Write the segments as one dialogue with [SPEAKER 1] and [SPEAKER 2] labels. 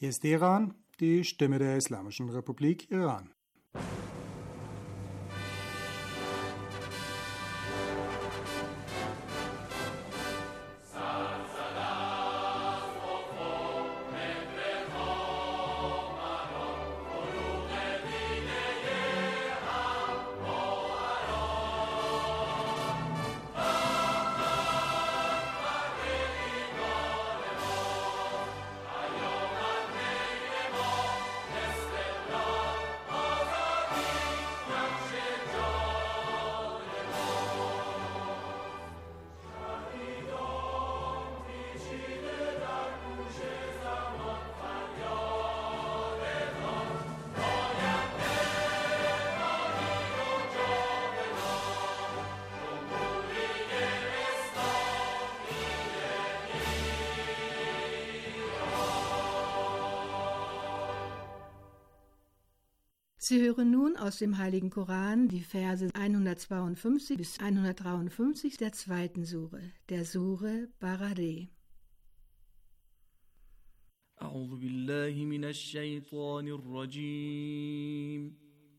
[SPEAKER 1] Hier ist Teheran, die Stimme der Islamischen Republik Iran.
[SPEAKER 2] Sie hören nun aus dem Heiligen Koran die Verse 152 bis 153 der zweiten Sure, der Sure Barareh.
[SPEAKER 3] أعوذ بالله من الشيطان الرجيم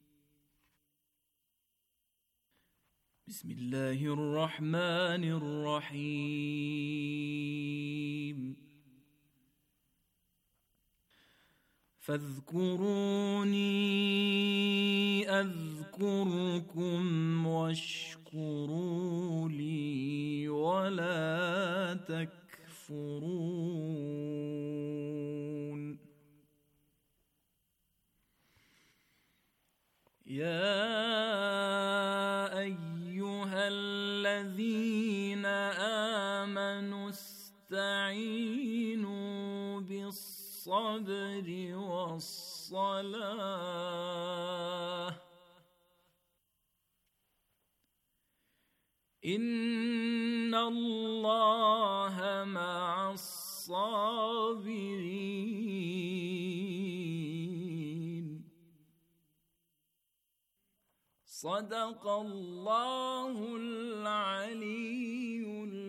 [SPEAKER 3] بسم الله الرحمن الرحيم فاذكروني أذكركم واشكروا لي ولا تكفرون يا أيها الذين آمنوا استعينوا بالصبر والصلاة إن الله مع الصابرين صدق الله العلي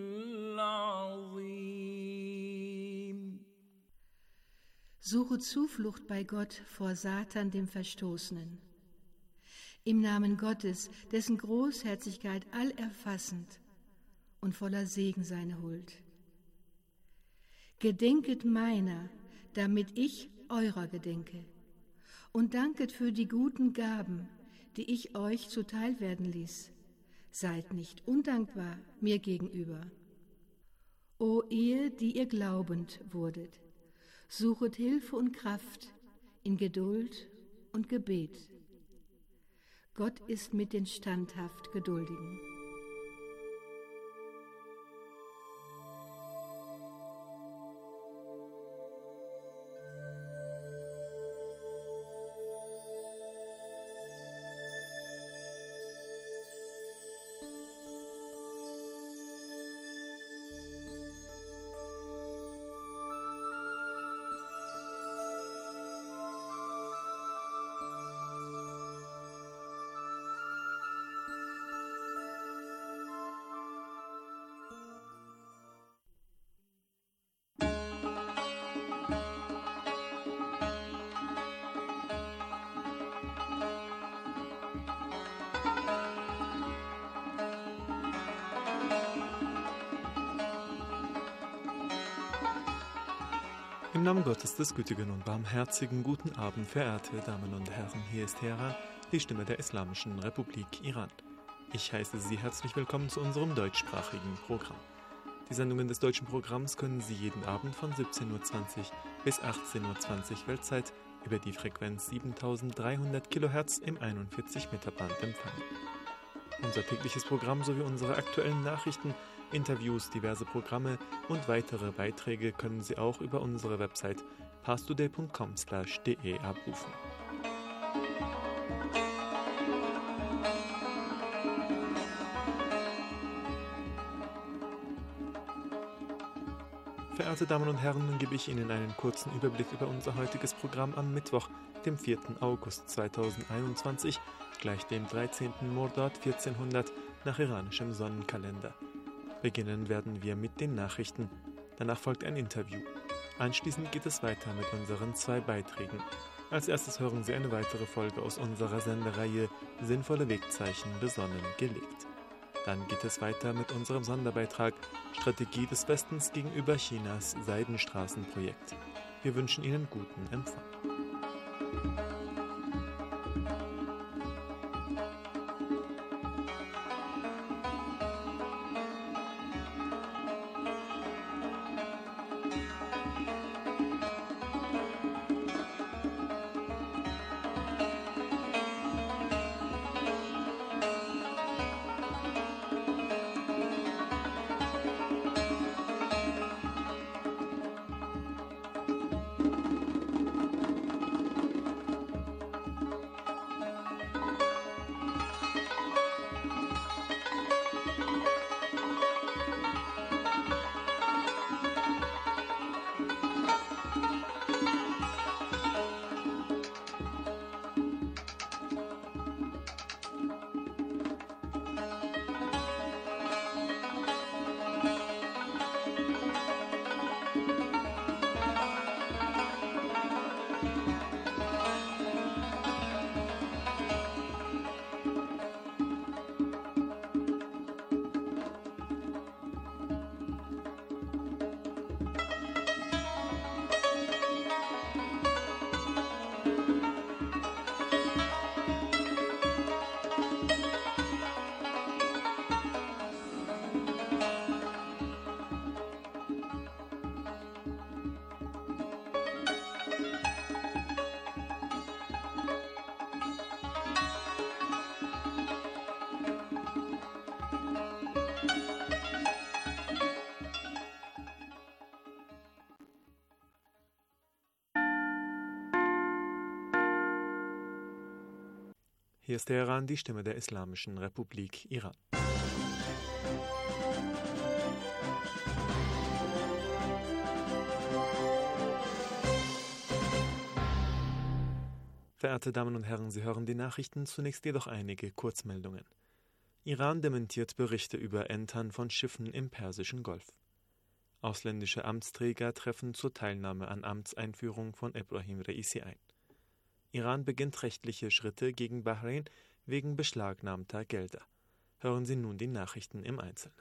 [SPEAKER 3] العظيم.
[SPEAKER 2] Suche Zuflucht bei Gott vor Satan, dem Verstoßenen. Im Namen Gottes, dessen Großherzigkeit allerfassend und voller Segen seine Huld. Gedenket meiner, damit ich eurer gedenke, und danket für die guten Gaben, die ich euch zuteil werden ließ. Seid nicht undankbar mir gegenüber. O ihr, die ihr glaubend wurdet, suchet Hilfe und Kraft in Geduld und Gebet. Gott ist mit den standhaft Geduldigen.
[SPEAKER 4] Im Namen Gottes des Gütigen und Barmherzigen, guten Abend, verehrte Damen und Herren, hier ist Teheran, die Stimme der Islamischen Republik Iran. Ich heiße Sie herzlich willkommen zu unserem deutschsprachigen Programm. Die Sendungen des deutschen Programms können Sie jeden Abend von 17.20 Uhr bis 18.20 Uhr Weltzeit über die Frequenz 7300 kHz im 41 Meter Band empfangen. Unser tägliches Programm sowie unsere aktuellen Nachrichten, Interviews, diverse Programme und weitere Beiträge können Sie auch über unsere Website parstoday.com/de abrufen. Verehrte Damen und Herren, nun gebe ich Ihnen einen kurzen Überblick über unser heutiges Programm am Mittwoch, dem 4. August 2021, gleich dem 13. Mordad 1400 nach iranischem Sonnenkalender. Beginnen werden wir mit den Nachrichten. Danach folgt ein Interview. Anschließend geht es weiter mit unseren 2 Beiträgen. Als erstes hören Sie eine weitere Folge aus unserer Sendereihe Sinnvolle Wegzeichen besonnen gelegt. Dann geht es weiter mit unserem Sonderbeitrag Strategie des Westens gegenüber Chinas Seidenstraßenprojekt. Wir wünschen Ihnen guten Empfang. Hier ist Teheran, die Stimme der Islamischen Republik Iran. Verehrte Damen und Herren, Sie hören die Nachrichten, zunächst jedoch einige Kurzmeldungen. Iran dementiert Berichte über Entern von Schiffen im Persischen Golf. Ausländische Amtsträger treffen zur Teilnahme an Amtseinführung von Ebrahim Raisi ein. Iran beginnt rechtliche Schritte gegen Bahrain wegen beschlagnahmter Gelder. Hören Sie nun die Nachrichten im Einzelnen.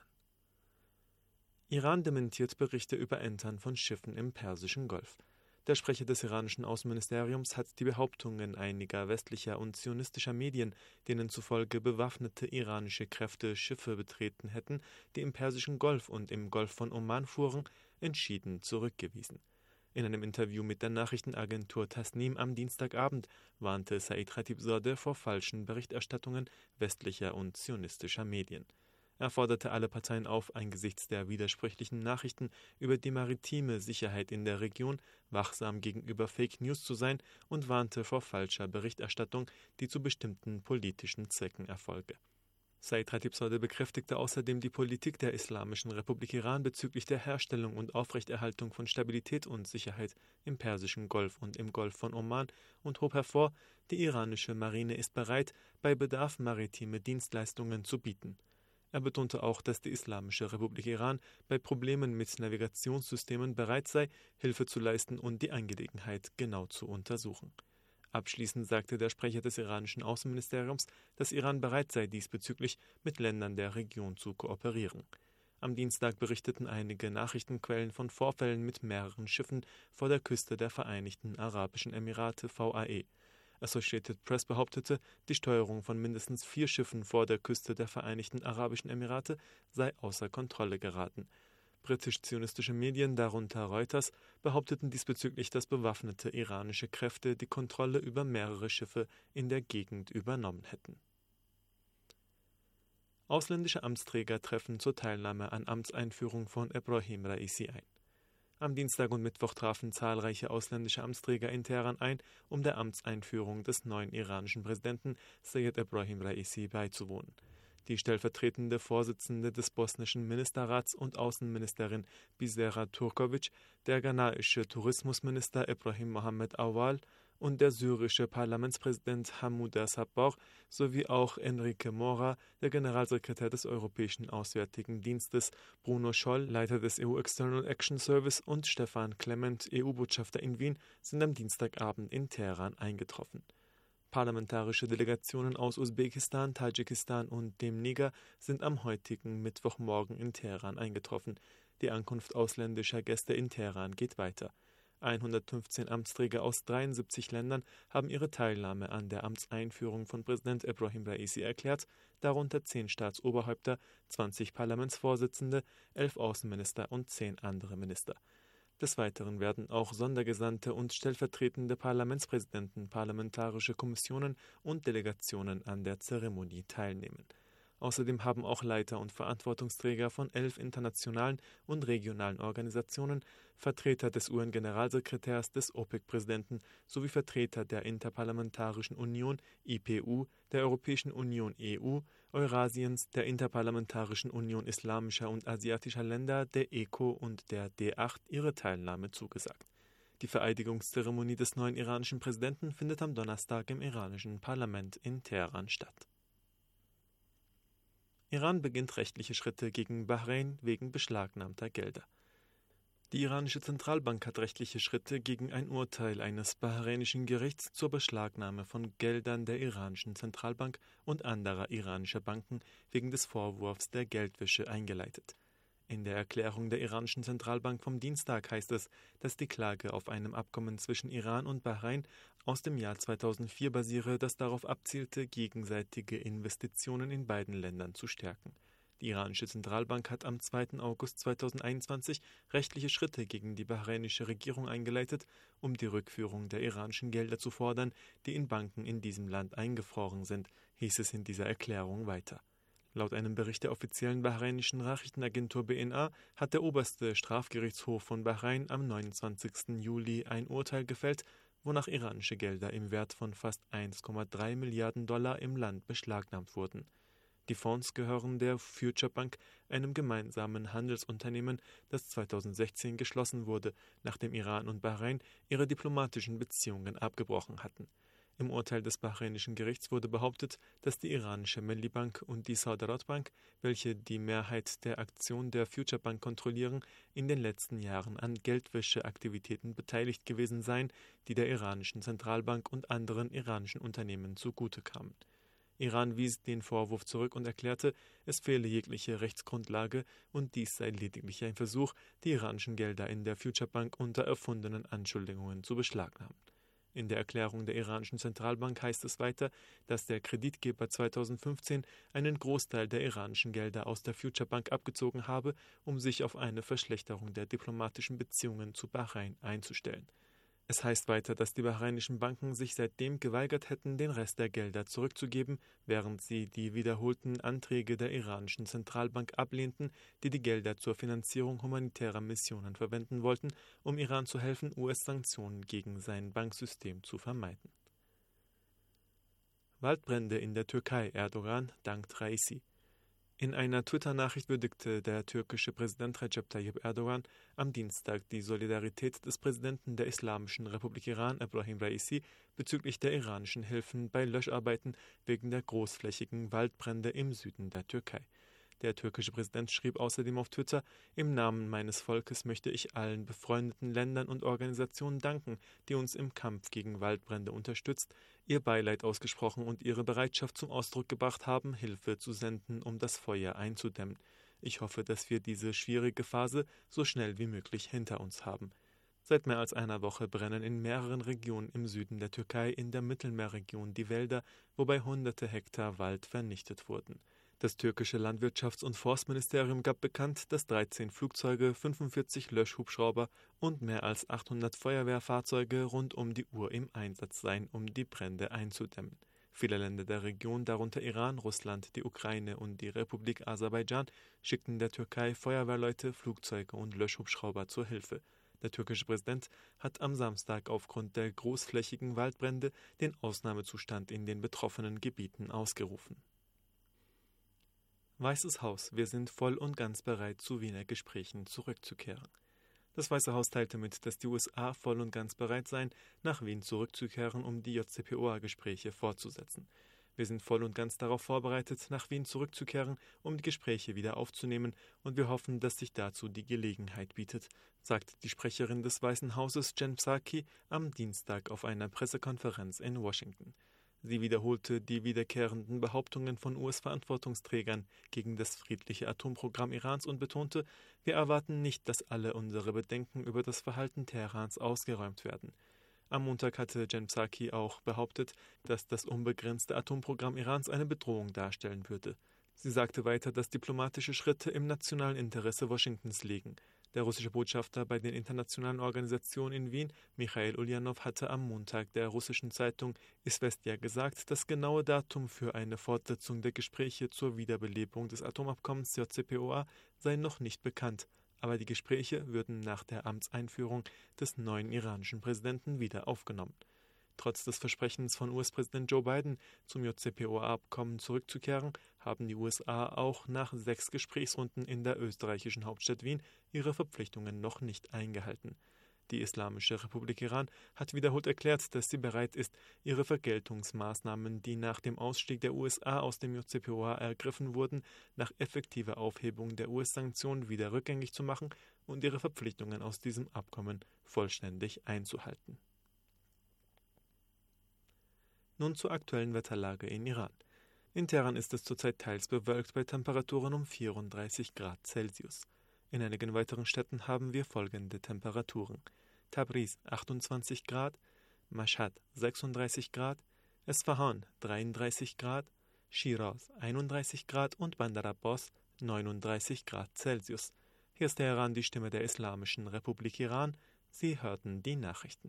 [SPEAKER 4] Iran dementiert Berichte über Entern von Schiffen im Persischen Golf. Der Sprecher des iranischen Außenministeriums hat die Behauptungen einiger westlicher und zionistischer Medien, denen zufolge bewaffnete iranische Kräfte Schiffe betreten hätten, die im Persischen Golf und im Golf von Oman fuhren, entschieden zurückgewiesen. In einem Interview mit der Nachrichtenagentur Tasnim am Dienstagabend warnte Said Khatibzadeh vor falschen Berichterstattungen westlicher und zionistischer Medien. Er forderte alle Parteien auf, angesichts der widersprüchlichen Nachrichten über die maritime Sicherheit in der Region wachsam gegenüber Fake News zu sein und warnte vor falscher Berichterstattung, die zu bestimmten politischen Zwecken erfolge. Said Khatibzadeh bekräftigte außerdem die Politik der Islamischen Republik Iran bezüglich der Herstellung und Aufrechterhaltung von Stabilität und Sicherheit im Persischen Golf und im Golf von Oman und hob hervor, die iranische Marine ist bereit, bei Bedarf maritime Dienstleistungen zu bieten. Er betonte auch, dass die Islamische Republik Iran bei Problemen mit Navigationssystemen bereit sei, Hilfe zu leisten und die Angelegenheit genau zu untersuchen. Abschließend sagte der Sprecher des iranischen Außenministeriums, dass Iran bereit sei, diesbezüglich mit Ländern der Region zu kooperieren. Am Dienstag berichteten einige Nachrichtenquellen von Vorfällen mit mehreren Schiffen vor der Küste der Vereinigten Arabischen Emirate (VAE). Associated Press behauptete, die Steuerung von mindestens 4 Schiffen vor der Küste der Vereinigten Arabischen Emirate sei außer Kontrolle geraten. Britisch-zionistische Medien, darunter Reuters, behaupteten diesbezüglich, dass bewaffnete iranische Kräfte die Kontrolle über mehrere Schiffe in der Gegend übernommen hätten. Ausländische Amtsträger treffen zur Teilnahme an Amtseinführung von Ebrahim Raisi ein. Am Dienstag und Mittwoch trafen zahlreiche ausländische Amtsträger in Teheran ein, um der Amtseinführung des neuen iranischen Präsidenten Seyed Ebrahim Raisi beizuwohnen. Die stellvertretende Vorsitzende des bosnischen Ministerrats und Außenministerin Bisera Turkovic, der ghanaische Tourismusminister Ibrahim Mohammed Awal und der syrische Parlamentspräsident Hamouda Sabbagh sowie auch Enrique Mora, der Generalsekretär des Europäischen Auswärtigen Dienstes, Bruno Scholl, Leiter des EU External Action Service und Stefan Clement, EU-Botschafter in Wien, sind am Dienstagabend in Teheran eingetroffen. Parlamentarische Delegationen aus Usbekistan, Tadschikistan und dem Niger sind am heutigen Mittwochmorgen in Teheran eingetroffen. Die Ankunft ausländischer Gäste in Teheran geht weiter. 115 Amtsträger aus 73 Ländern haben ihre Teilnahme an der Amtseinführung von Präsident Ebrahim Raisi erklärt, darunter 10 Staatsoberhäupter, 20 Parlamentsvorsitzende, 11 Außenminister und 10 andere Minister. Des Weiteren werden auch Sondergesandte und stellvertretende Parlamentspräsidenten, parlamentarische Kommissionen und Delegationen an der Zeremonie teilnehmen. Außerdem haben auch Leiter und Verantwortungsträger von 11 internationalen und regionalen Organisationen, Vertreter des UN-Generalsekretärs, des OPEC-Präsidenten sowie Vertreter der Interparlamentarischen Union IPU, der Europäischen Union EU, Eurasiens, der Interparlamentarischen Union islamischer und asiatischer Länder, der ECO und der D8 ihre Teilnahme zugesagt. Die Vereidigungszeremonie des neuen iranischen Präsidenten findet am Donnerstag im iranischen Parlament in Teheran statt. Iran beginnt rechtliche Schritte gegen Bahrain wegen beschlagnahmter Gelder. Die iranische Zentralbank hat rechtliche Schritte gegen ein Urteil eines bahrainischen Gerichts zur Beschlagnahme von Geldern der iranischen Zentralbank und anderer iranischer Banken wegen des Vorwurfs der Geldwäsche eingeleitet. In der Erklärung der iranischen Zentralbank vom Dienstag heißt es, dass die Klage auf einem Abkommen zwischen Iran und Bahrain aus dem Jahr 2004 basiere, das darauf abzielte, gegenseitige Investitionen in beiden Ländern zu stärken. Die iranische Zentralbank hat am 2. August 2021 rechtliche Schritte gegen die bahrainische Regierung eingeleitet, um die Rückführung der iranischen Gelder zu fordern, die in Banken in diesem Land eingefroren sind, hieß es in dieser Erklärung weiter. Laut einem Bericht der offiziellen bahrainischen Nachrichtenagentur BNA hat der oberste Strafgerichtshof von Bahrain am 29. Juli ein Urteil gefällt, wonach iranische Gelder im Wert von fast 1,3 Milliarden Dollar im Land beschlagnahmt wurden. Die Fonds gehören der Future Bank, einem gemeinsamen Handelsunternehmen, das 2016 geschlossen wurde, nachdem Iran und Bahrain ihre diplomatischen Beziehungen abgebrochen hatten. Im Urteil des bahrainischen Gerichts wurde behauptet, dass die iranische Melli Bank und die Saudarat Bank, welche die Mehrheit der Aktion der Future Bank kontrollieren, in den letzten Jahren an Geldwäscheaktivitäten beteiligt gewesen seien, die der iranischen Zentralbank und anderen iranischen Unternehmen zugute kamen. Iran wies den Vorwurf zurück und erklärte, es fehle jegliche Rechtsgrundlage und dies sei lediglich ein Versuch, die iranischen Gelder in der Future Bank unter erfundenen Anschuldigungen zu beschlagnahmen. In der Erklärung der iranischen Zentralbank heißt es weiter, dass der Kreditgeber 2015 einen Großteil der iranischen Gelder aus der Future Bank abgezogen habe, um sich auf eine Verschlechterung der diplomatischen Beziehungen zu Bahrain einzustellen. Es heißt weiter, dass die bahrainischen Banken sich seitdem geweigert hätten, den Rest der Gelder zurückzugeben, während sie die wiederholten Anträge der iranischen Zentralbank ablehnten, die die Gelder zur Finanzierung humanitärer Missionen verwenden wollten, um Iran zu helfen, US-Sanktionen gegen sein Banksystem zu vermeiden. Waldbrände in der Türkei, Erdogan dankt Raisi. In einer Twitter-Nachricht würdigte der türkische Präsident Recep Tayyip Erdogan am Dienstag die Solidarität des Präsidenten der Islamischen Republik Iran, Ebrahim Raisi, bezüglich der iranischen Hilfen bei Löscharbeiten wegen der großflächigen Waldbrände im Süden der Türkei. Der türkische Präsident schrieb außerdem auf Twitter: Im Namen meines Volkes möchte ich allen befreundeten Ländern und Organisationen danken, die uns im Kampf gegen Waldbrände unterstützt, ihr Beileid ausgesprochen und ihre Bereitschaft zum Ausdruck gebracht haben, Hilfe zu senden, um das Feuer einzudämmen. Ich hoffe, dass wir diese schwierige Phase so schnell wie möglich hinter uns haben. Seit mehr als einer Woche brennen in mehreren Regionen im Süden der Türkei in der Mittelmeerregion die Wälder, wobei hunderte Hektar Wald vernichtet wurden. Das türkische Landwirtschafts- und Forstministerium gab bekannt, dass 13 Flugzeuge, 45 Löschhubschrauber und mehr als 800 Feuerwehrfahrzeuge rund um die Uhr im Einsatz seien, um die Brände einzudämmen. Viele Länder der Region, darunter Iran, Russland, die Ukraine und die Republik Aserbaidschan, schickten der Türkei Feuerwehrleute, Flugzeuge und Löschhubschrauber zur Hilfe. Der türkische Präsident hat am Samstag aufgrund der großflächigen Waldbrände den Ausnahmezustand in den betroffenen Gebieten ausgerufen. Weißes Haus, wir sind voll und ganz bereit, zu Wiener Gesprächen zurückzukehren. Das Weiße Haus teilte mit, dass die USA voll und ganz bereit seien, nach Wien zurückzukehren, um die JCPOA-Gespräche fortzusetzen. Wir sind voll und ganz darauf vorbereitet, nach Wien zurückzukehren, um die Gespräche wieder aufzunehmen, und wir hoffen, dass sich dazu die Gelegenheit bietet, sagt die Sprecherin des Weißen Hauses Jen Psaki am Dienstag auf einer Pressekonferenz in Washington. Sie wiederholte die wiederkehrenden Behauptungen von US-Verantwortungsträgern gegen das friedliche Atomprogramm Irans und betonte, wir erwarten nicht, dass alle unsere Bedenken über das Verhalten Teherans ausgeräumt werden. Am Montag hatte Jen Psaki auch behauptet, dass das unbegrenzte Atomprogramm Irans eine Bedrohung darstellen würde. Sie sagte weiter, dass diplomatische Schritte im nationalen Interesse Washingtons liegen. Der russische Botschafter bei den internationalen Organisationen in Wien, Michail Ulyanov, hatte am Montag der russischen Zeitung Izvestia gesagt, das genaue Datum für eine Fortsetzung der Gespräche zur Wiederbelebung des Atomabkommens JCPOA sei noch nicht bekannt, aber die Gespräche würden nach der Amtseinführung des neuen iranischen Präsidenten wieder aufgenommen. Trotz des Versprechens von US-Präsident Joe Biden, zum JCPOA-Abkommen zurückzukehren, haben die USA auch nach 6 Gesprächsrunden in der österreichischen Hauptstadt Wien ihre Verpflichtungen noch nicht eingehalten. Die Islamische Republik Iran hat wiederholt erklärt, dass sie bereit ist, ihre Vergeltungsmaßnahmen, die nach dem Ausstieg der USA aus dem JCPOA ergriffen wurden, nach effektiver Aufhebung der US-Sanktionen wieder rückgängig zu machen und ihre Verpflichtungen aus diesem Abkommen vollständig einzuhalten. Nun zur aktuellen Wetterlage in Iran. In Teheran ist es zurzeit teils bewölkt bei Temperaturen um 34 Grad Celsius. In einigen weiteren Städten haben wir folgende Temperaturen: Tabriz 28 Grad, Mashhad 36 Grad, Esfahan 33 Grad, Shiraz 31 Grad und Bandar Abbas 39 Grad Celsius. Hier ist Teheran, die Stimme der Islamischen Republik Iran. Sie hörten die Nachrichten.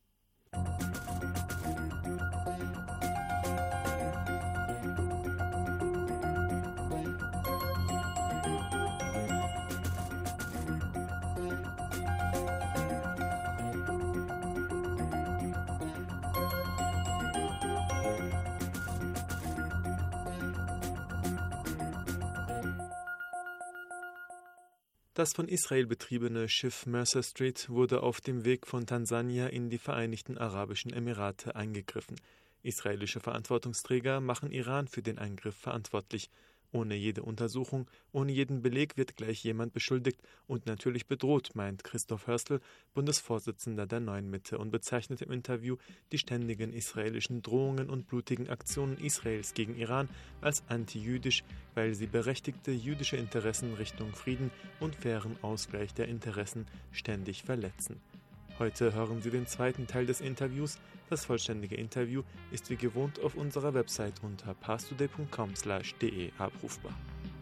[SPEAKER 4] Das von Israel betriebene Schiff Mercer Street wurde auf dem Weg von Tansania in die Vereinigten Arabischen Emirate angegriffen. Israelische Verantwortungsträger machen Iran für den Angriff verantwortlich. Ohne jede Untersuchung, ohne jeden Beleg wird gleich jemand beschuldigt und natürlich bedroht, meint Christoph Hörstel, Bundesvorsitzender der Neuen Mitte, und bezeichnet im Interview die ständigen israelischen Drohungen und blutigen Aktionen Israels gegen Iran als antijüdisch, weil sie berechtigte jüdische Interessen Richtung Frieden und fairen Ausgleich der Interessen ständig verletzen. Heute hören Sie den zweiten Teil des Interviews. Das vollständige Interview ist wie gewohnt auf unserer Website unter parstoday.com/de abrufbar.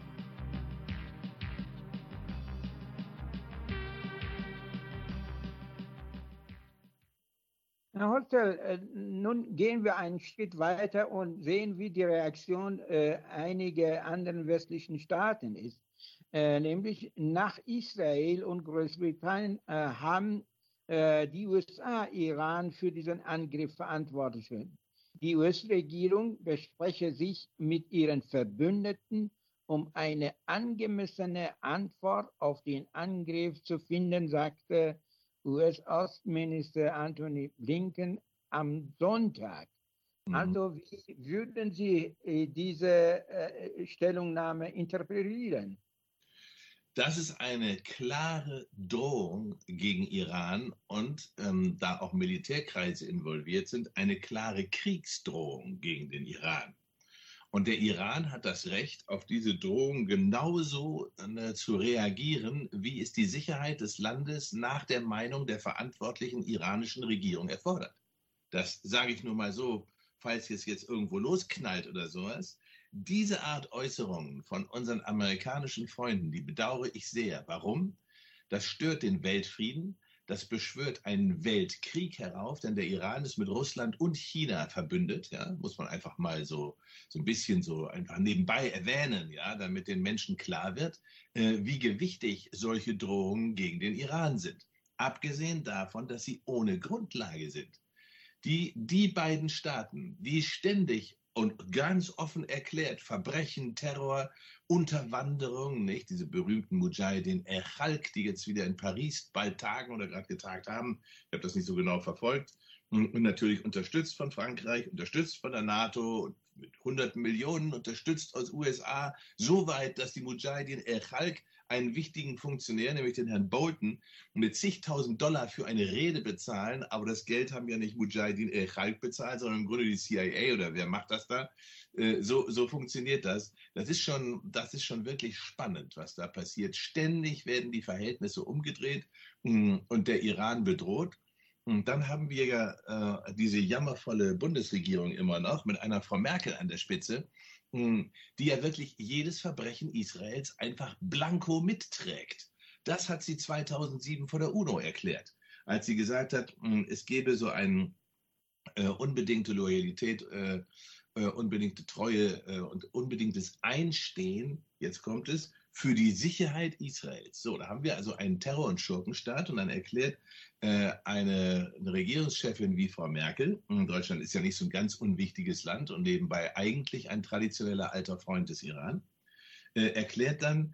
[SPEAKER 5] Herr Hostel, nun gehen wir einen Schritt weiter und sehen, wie die Reaktion einiger anderen westlichen Staaten ist. Nämlich nach Israel und Großbritannien haben die USA Iran für diesen Angriff verantwortlich. Die US-Regierung bespreche sich mit ihren Verbündeten, um eine angemessene Antwort auf den Angriff zu finden, sagte US-Außenminister Antony Blinken am Sonntag. Also wie würden Sie diese Stellungnahme interpretieren?
[SPEAKER 6] Das ist eine klare Drohung gegen Iran und da auch Militärkreise involviert sind, eine klare Kriegsdrohung gegen den Iran. Und der Iran hat das Recht, auf diese Drohung genauso zu reagieren, wie es die Sicherheit des Landes nach der Meinung der verantwortlichen iranischen Regierung erfordert. Das sage ich nur mal so, falls es jetzt irgendwo losknallt oder sowas. Diese Art Äußerungen von unseren amerikanischen Freunden, die bedauere ich sehr. Warum? Das stört den Weltfrieden, das beschwört einen Weltkrieg herauf, denn der Iran ist mit Russland und China verbündet, ja, muss man einfach mal so ein bisschen so einfach nebenbei erwähnen, ja, damit den Menschen klar wird, wie gewichtig solche Drohungen gegen den Iran sind. Abgesehen davon, dass sie ohne Grundlage sind. Die beiden Staaten, die ständig und ganz offen erklärt Verbrechen, Terror Unterwanderung, nicht? Diese berühmten Mujahideen Chalq, die jetzt wieder in Paris bald tagen oder gerade getagt haben. Ich habe das nicht so genau verfolgt. Und natürlich unterstützt von Frankreich, unterstützt von der NATO, mit hunderten Millionen unterstützt aus USA, so weit, dass die Mujahideen Chalq einen wichtigen Funktionär, nämlich den Herrn Bolton, mit zigtausend $, für eine Rede bezahlen. Aber das Geld haben ja nicht Mujahideen Chalq bezahlt, sondern im Grunde die CIA oder wer macht das da? So funktioniert das. Das ist schon wirklich spannend, was da passiert. Ständig werden die Verhältnisse umgedreht und der Iran bedroht. Und dann haben wir ja diese jammervolle Bundesregierung immer noch mit einer Frau Merkel an der Spitze, die ja wirklich jedes Verbrechen Israels einfach blanko mitträgt. Das hat sie 2007 vor der UNO erklärt, als sie gesagt hat, es gebe so eine unbedingte Loyalität, unbedingte Treue und unbedingtes Einstehen, jetzt kommt es, für die Sicherheit Israels. So, da haben wir also einen Terror- und Schurkenstaat und dann erklärt eine Regierungschefin wie Frau Merkel, Deutschland ist ja nicht so ein ganz unwichtiges Land und nebenbei eigentlich ein traditioneller alter Freund des Iran, erklärt dann,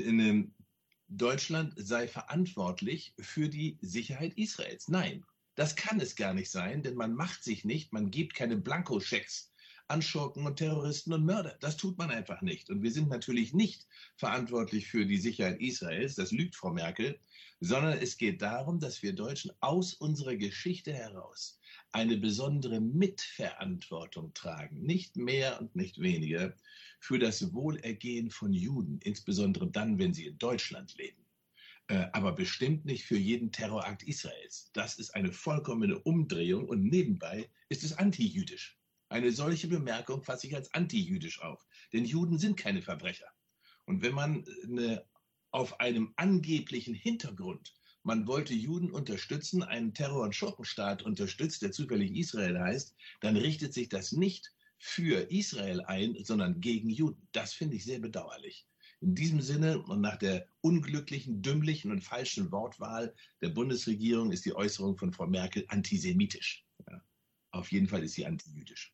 [SPEAKER 6] Deutschland sei verantwortlich für die Sicherheit Israels. Nein, das kann es gar nicht sein, denn man macht sich nicht, man gibt keine Blankoschecks an Schurken und Terroristen und Mörder. Das tut man einfach nicht. Und wir sind natürlich nicht verantwortlich für die Sicherheit Israels, das lügt Frau Merkel, sondern es geht darum, dass wir Deutschen aus unserer Geschichte heraus eine besondere Mitverantwortung tragen, nicht mehr und nicht weniger, für das Wohlergehen von Juden, insbesondere dann, wenn sie in Deutschland leben. Aber bestimmt nicht für jeden Terrorakt Israels. Das ist eine vollkommene Umdrehung und nebenbei ist es antijüdisch. Eine solche Bemerkung fasse ich als antijüdisch auf. Denn Juden sind keine Verbrecher. Und wenn man auf einem angeblichen Hintergrund, man wollte Juden unterstützen, einen Terror- und Schurkenstaat unterstützt, der zufällig Israel heißt, dann richtet sich das nicht für Israel ein, sondern gegen Juden. Das finde ich sehr bedauerlich. In diesem Sinne und nach der unglücklichen, dümmlichen und falschen Wortwahl der Bundesregierung ist die Äußerung von Frau Merkel antisemitisch. Ja, auf jeden Fall ist sie antijüdisch.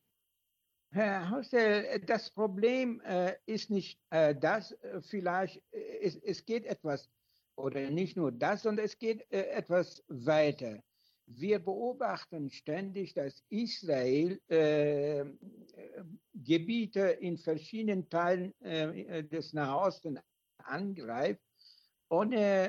[SPEAKER 5] Herr Hostel, das Problem ist nicht das, vielleicht, es geht etwas, oder nicht nur das, sondern es geht etwas weiter. Wir beobachten ständig, dass Israel Gebiete in verschiedenen Teilen des Nahosten angreift, ohne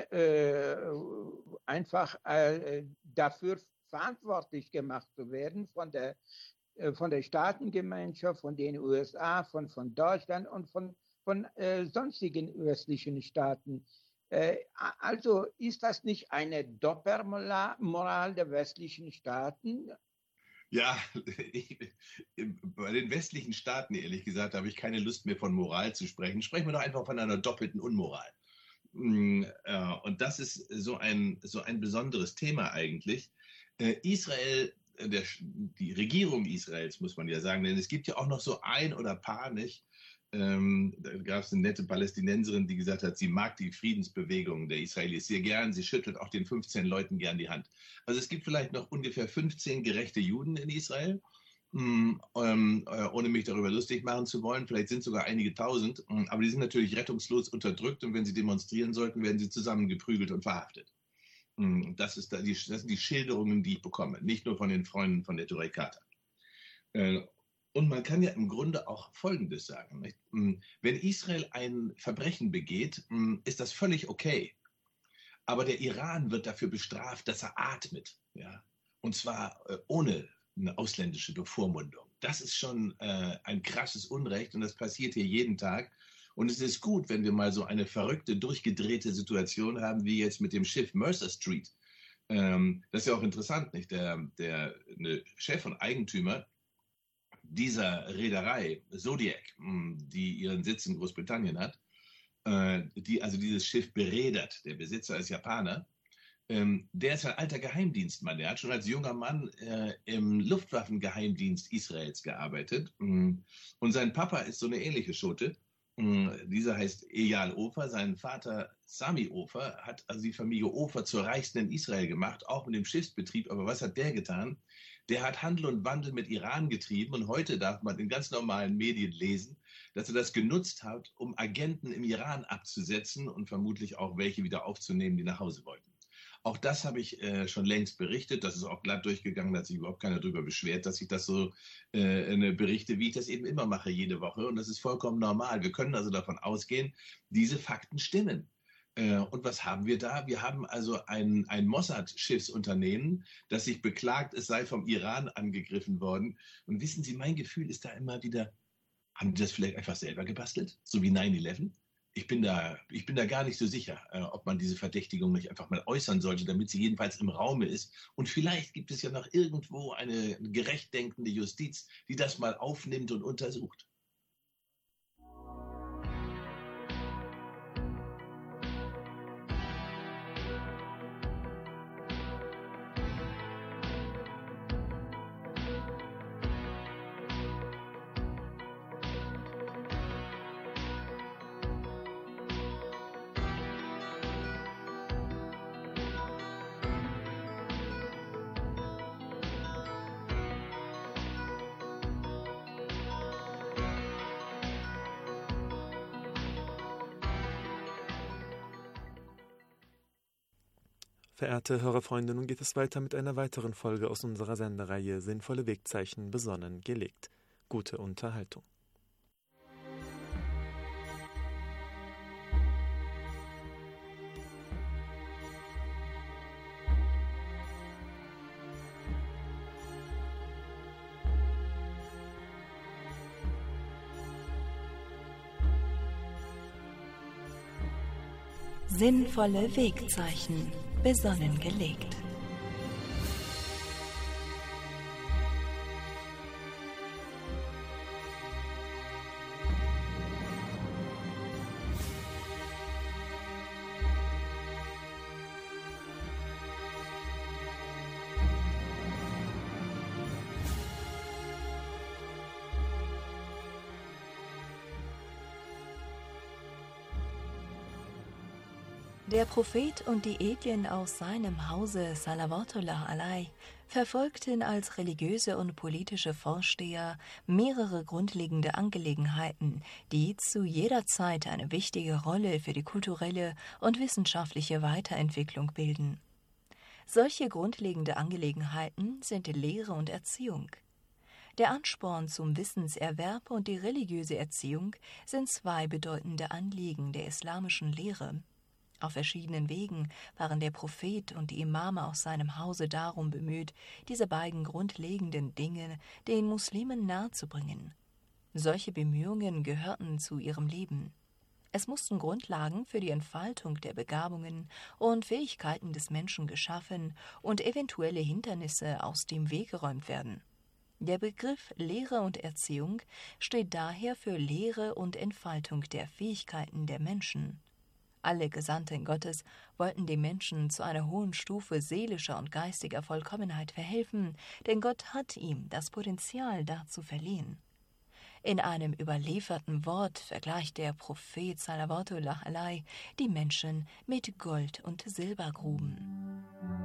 [SPEAKER 5] einfach dafür verantwortlich gemacht zu werden von der Staatengemeinschaft, von den USA, von Deutschland und von sonstigen östlichen Staaten. Also ist das nicht eine Doppelmoral der westlichen Staaten?
[SPEAKER 6] Ja, bei den westlichen Staaten, ehrlich gesagt, habe ich keine Lust mehr von Moral zu sprechen. Sprechen wir doch einfach von einer doppelten Unmoral. Und das ist so ein besonderes Thema eigentlich. Israel, die Regierung Israels, muss man ja sagen, denn es gibt ja auch noch so ein oder paar, nicht? Da gab es eine nette Palästinenserin, die gesagt hat, sie mag die Friedensbewegung der Israelis sehr gern, sie schüttelt auch den 15 Leuten gern die Hand. Also es gibt vielleicht noch ungefähr 15 gerechte Juden in Israel, ohne mich darüber lustig machen zu wollen, vielleicht sind sogar einige tausend, aber die sind natürlich rettungslos unterdrückt und wenn sie demonstrieren sollten, werden sie zusammengeprügelt und verhaftet. Das sind die Schilderungen, die ich bekomme, nicht nur von den Freunden von der Torikata. Und man kann ja im Grunde auch Folgendes sagen. Nicht? Wenn Israel ein Verbrechen begeht, ist das völlig okay. Aber der Iran wird dafür bestraft, dass er atmet. Ja? Und zwar ohne eine ausländische Bevormundung. Das ist schon ein krasses Unrecht und das passiert hier jeden Tag. Und es ist gut, wenn wir mal so eine verrückte, durchgedrehte Situation haben, wie jetzt mit dem Schiff Mercer Street. Das ist ja auch interessant, nicht? Der Chef und Eigentümer dieser Reederei, Zodiac, die ihren Sitz in Großbritannien hat, die also dieses Schiff bereedert, der Besitzer ist Japaner, der ist ein alter Geheimdienstmann. Der hat schon als junger Mann im Luftwaffengeheimdienst Israels gearbeitet. Und sein Papa ist so eine ähnliche Schote. Dieser heißt Eyal Ofer. Sein Vater Sami Ofer hat also die Familie Ofer zur reichsten in Israel gemacht, auch mit dem Schiffsbetrieb. Aber was hat der getan? Der hat Handel und Wandel mit Iran getrieben. Und heute darf man in ganz normalen Medien lesen, dass er das genutzt hat, um Agenten im Iran abzusetzen und vermutlich auch welche wieder aufzunehmen, die nach Hause wollten. Auch das habe ich schon längst berichtet. Das ist auch glatt durchgegangen. Da hat sich überhaupt keiner darüber beschwert, dass ich das so berichte, wie ich das eben immer mache, jede Woche. Und das ist vollkommen normal. Wir können also davon ausgehen, diese Fakten stimmen. Und was haben wir da? Wir haben also ein Mossad-Schiffsunternehmen, das sich beklagt, es sei vom Iran angegriffen worden. Und wissen Sie, mein Gefühl ist da immer wieder, haben die das vielleicht einfach selber gebastelt? So wie 9/11? Ich bin da gar nicht so sicher, ob man diese Verdächtigung nicht einfach mal äußern sollte, damit sie jedenfalls im Raume ist. Und vielleicht gibt es ja noch irgendwo eine gerecht denkende Justiz, die das mal aufnimmt und untersucht.
[SPEAKER 4] Verehrte Hörerfreunde, nun geht es weiter mit einer weiteren Folge aus unserer Sendereihe Sinnvolle Wegzeichen besonnen gelegt. Gute Unterhaltung.
[SPEAKER 7] Sinnvolle Wegzeichen besonnen gelegt. Der Prophet und die Edlen aus seinem Hause, Salawatullah alai, verfolgten als religiöse und politische Vorsteher mehrere grundlegende Angelegenheiten, die zu jeder Zeit eine wichtige Rolle für die kulturelle und wissenschaftliche Weiterentwicklung bilden. Solche grundlegende Angelegenheiten sind die Lehre und Erziehung. Der Ansporn zum Wissenserwerb und die religiöse Erziehung sind zwei bedeutende Anliegen der islamischen Lehre. Auf verschiedenen Wegen waren der Prophet und die Imame aus seinem Hause darum bemüht, diese beiden grundlegenden Dinge den Muslimen nahezubringen. Solche Bemühungen gehörten zu ihrem Leben. Es mussten Grundlagen für die Entfaltung der Begabungen und Fähigkeiten des Menschen geschaffen und eventuelle Hindernisse aus dem Weg geräumt werden. Der Begriff Lehre und Erziehung steht daher für Lehre und Entfaltung der Fähigkeiten der Menschen. Alle Gesandten Gottes wollten dem Menschen zu einer hohen Stufe seelischer und geistiger Vollkommenheit verhelfen, denn Gott hat ihm das Potenzial dazu verliehen. In einem überlieferten Wort vergleicht der Prophet Salawatullah alai die Menschen mit Gold- und Silbergruben.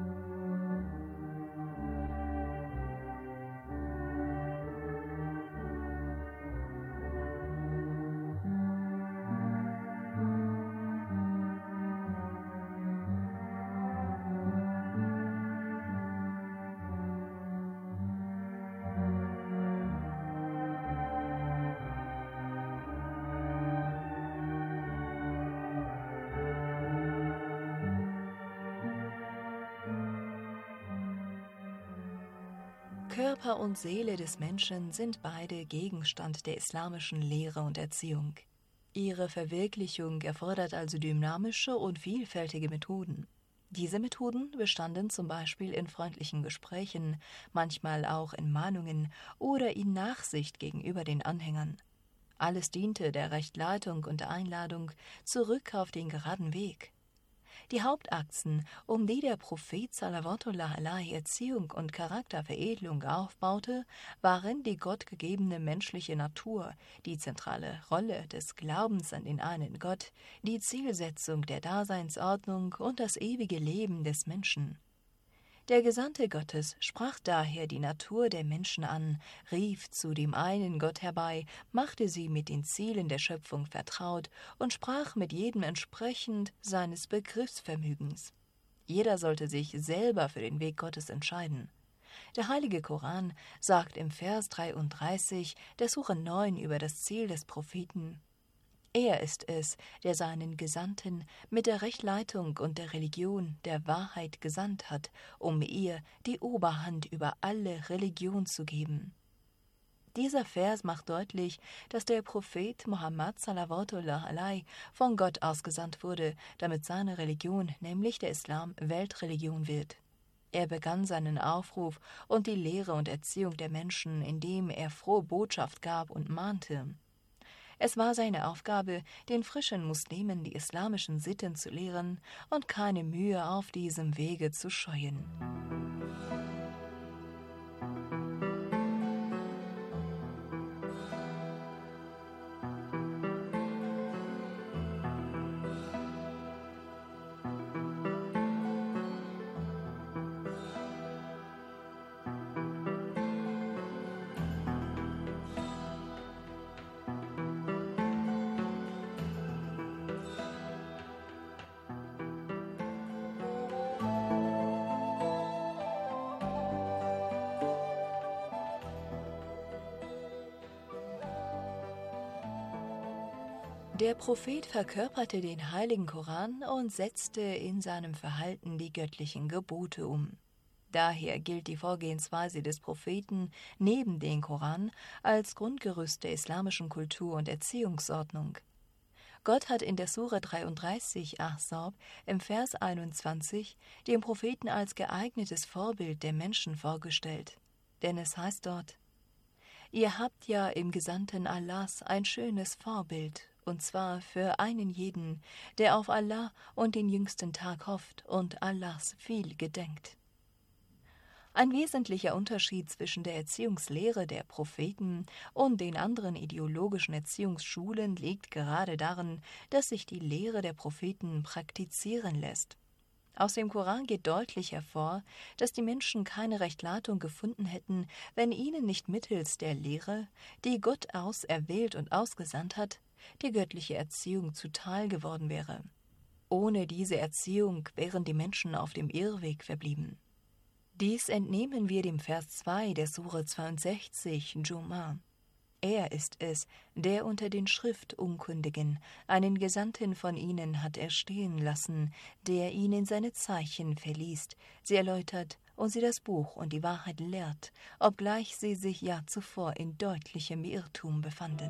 [SPEAKER 7] Körper und Seele des Menschen sind beide Gegenstand der islamischen Lehre und Erziehung. Ihre Verwirklichung erfordert also dynamische und vielfältige Methoden. Diese Methoden bestanden zum Beispiel in freundlichen Gesprächen, manchmal auch in Mahnungen oder in Nachsicht gegenüber den Anhängern. Alles diente der Rechtleitung und der Einladung zurück auf den geraden Weg. Die Hauptachsen, um die der Prophet Salawatullah alai Erziehung und Charakterveredelung aufbaute, waren die gottgegebene menschliche Natur, die zentrale Rolle des Glaubens an den einen Gott, die Zielsetzung der Daseinsordnung und das ewige Leben des Menschen. Der Gesandte Gottes sprach daher die Natur der Menschen an, rief zu dem einen Gott herbei, machte sie mit den Zielen der Schöpfung vertraut und sprach mit jedem entsprechend seines Begriffsvermögens. Jeder sollte sich selber für den Weg Gottes entscheiden. Der heilige Koran sagt im Vers 33 der Sure 9 über das Ziel des Propheten: Er ist es, der seinen Gesandten mit der Rechtleitung und der Religion der Wahrheit gesandt hat, um ihr die Oberhand über alle Religion zu geben. Dieser Vers macht deutlich, dass der Prophet Muhammad salawatullah alai von Gott ausgesandt wurde, damit seine Religion, nämlich der Islam, Weltreligion wird. Er begann seinen Aufruf und die Lehre und Erziehung der Menschen, indem er frohe Botschaft gab und mahnte. Es war seine Aufgabe, den frischen Muslimen die islamischen Sitten zu lehren und keine Mühe auf diesem Wege zu scheuen. Der Prophet verkörperte den heiligen Koran und setzte in seinem Verhalten die göttlichen Gebote um. Daher gilt die Vorgehensweise des Propheten neben dem Koran als Grundgerüst der islamischen Kultur und Erziehungsordnung. Gott hat in der Sure 33 Ahzab im Vers 21 den Propheten als geeignetes Vorbild der Menschen vorgestellt. Denn es heißt dort: Ihr habt ja im Gesandten Allahs ein schönes Vorbild, und zwar für einen jeden, der auf Allah und den jüngsten Tag hofft und Allahs viel gedenkt. Ein wesentlicher Unterschied zwischen der Erziehungslehre der Propheten und den anderen ideologischen Erziehungsschulen liegt gerade darin, dass sich die Lehre der Propheten praktizieren lässt. Aus dem Koran geht deutlich hervor, dass die Menschen keine Rechtleitung gefunden hätten, wenn ihnen nicht mittels der Lehre, die Gott auserwählt und ausgesandt hat, die göttliche Erziehung zuteil geworden wäre. Ohne diese Erziehung wären die Menschen auf dem Irrweg verblieben. Dies entnehmen wir dem Vers 2 der Sure 62, Jumu'ah. Er ist es, der unter den Schriftunkundigen einen Gesandten von ihnen hat erstehen lassen, der ihnen seine Zeichen verliest, sie erläutert und sie das Buch und die Wahrheit lehrt, obgleich sie sich ja zuvor in deutlichem Irrtum befanden.